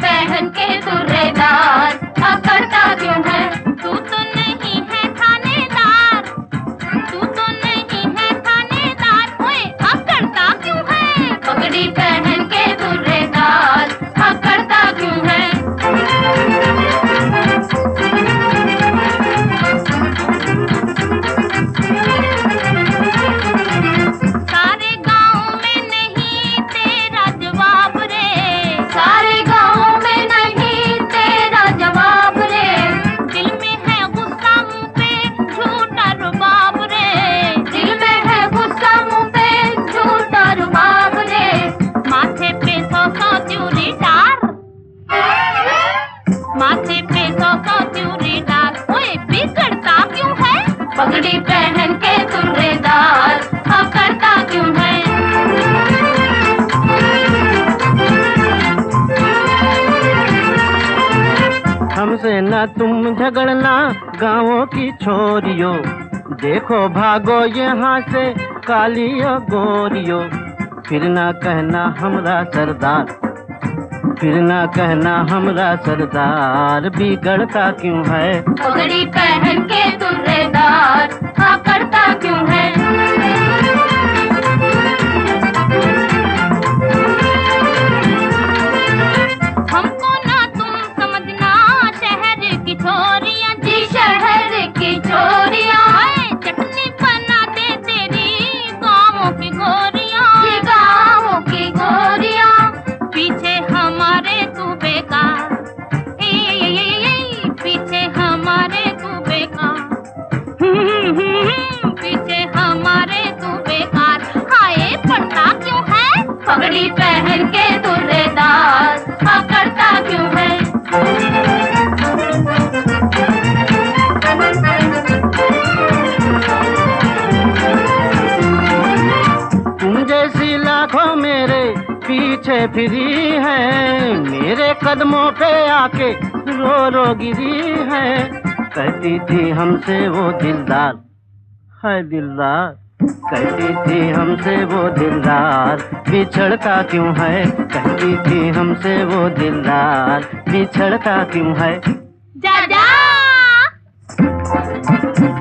पहन के तुर्रेदार, अकड़ता क्यों है? तू तो नहीं है थानेदार, तू तो नहीं है थानेदार, ओए अकड़ता क्यों है? पगड़ी पहन के तुर्रेदार, अकड़ता क्यों है? सारे गाँव में नहीं तेरा जवाब रे, सारे गाँव में नहीं तेरा जवाब रे, दिल में है गुस्सा मुँह पे झूठा रुबाब रे, दिल में है गुस्सा मुँह पे झूठा रुबाब रे, माथे पे 100 त्यूरी डार, माथे पे 100 त्यूरी डार, ओए बिगड़ता क्यों है? पगड़ी पहन के तुर्रेदार, अकड़ता क्यों है? हमसे न तुम झगड़ना गाँवों की छोरियों, देखो भागो यहाँ से कालियो गोरियो, फिर ना कहना हमरा सरदार, फिर ना कहना हमरा सरदार, बिगड़ता क्यों है? पगड़ी पहन के तुर्रेदार, अकड़ता क्यों है? हमको ना तुम समझना शहर की छोरियां, जी शहर की छोरियां, चटनी बना दे तेरी गाँवों की गोरियां, जी गाँवों की गोरियां, पीछे हमारे तू बेकार, पीछे हमारे तू बेकार, पीछे हमारे तू बेकार, हाय पड़ता क्यों है? पगड़ी पहन के तुर्रेदार, अकड़ता क्यों है? तुम जैसी लाखों मेरे पीछे फिरी है, मेरे कदमों पे आके रो रो गिरी है, कहती थी हमसे वो दिलदार, है दिलदार, कहती थी हमसे वो दिलदार, बिछड़ता क्यों है? कहती थी हमसे वो दिलदार, बिछड़ता क्यों है? जा जा